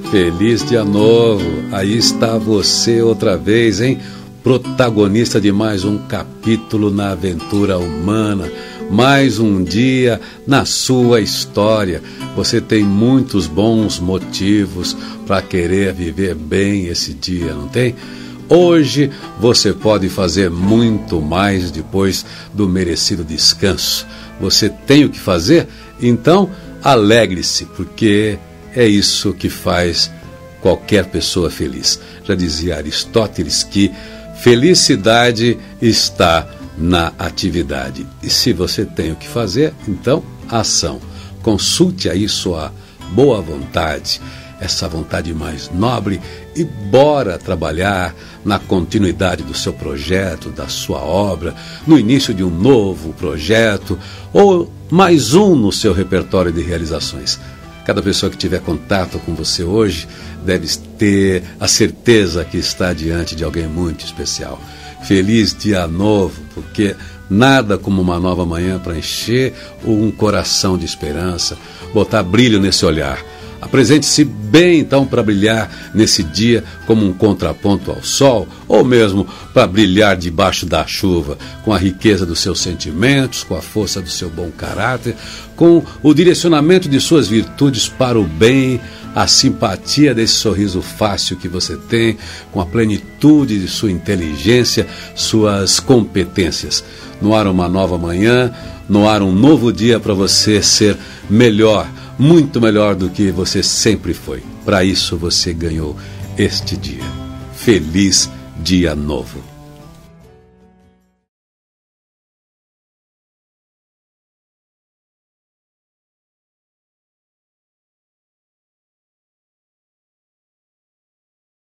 Feliz dia novo, aí está você outra vez, hein? Protagonista de mais um capítulo na aventura humana, mais um dia na sua história. Você tem muitos bons motivos para querer viver bem esse dia, não tem? Hoje você pode fazer muito mais depois do merecido descanso. Você tem o que fazer? Então alegre-se, porque é isso que faz qualquer pessoa feliz. Já dizia Aristóteles que felicidade está na atividade. E se você tem o que fazer, então ação. Consulte aí sua boa vontade, essa vontade mais nobre, e bora trabalhar na continuidade do seu projeto, da sua obra, no início de um novo projeto ou mais um no seu repertório de realizações. Cada pessoa que tiver contato com você hoje deve ter a certeza que está diante de alguém muito especial. Feliz dia novo, porque nada como uma nova manhã para encher um coração de esperança, botar brilho nesse olhar. Apresente-se bem, então, para brilhar nesse dia como um contraponto ao sol, ou mesmo para brilhar debaixo da chuva, com a riqueza dos seus sentimentos, com a força do seu bom caráter, com o direcionamento de suas virtudes para o bem, a simpatia desse sorriso fácil que você tem, com a plenitude de sua inteligência, suas competências. No ar uma nova manhã, no ar um novo dia para você ser melhor, muito melhor do que você sempre foi. Para isso você ganhou este dia. Feliz dia novo.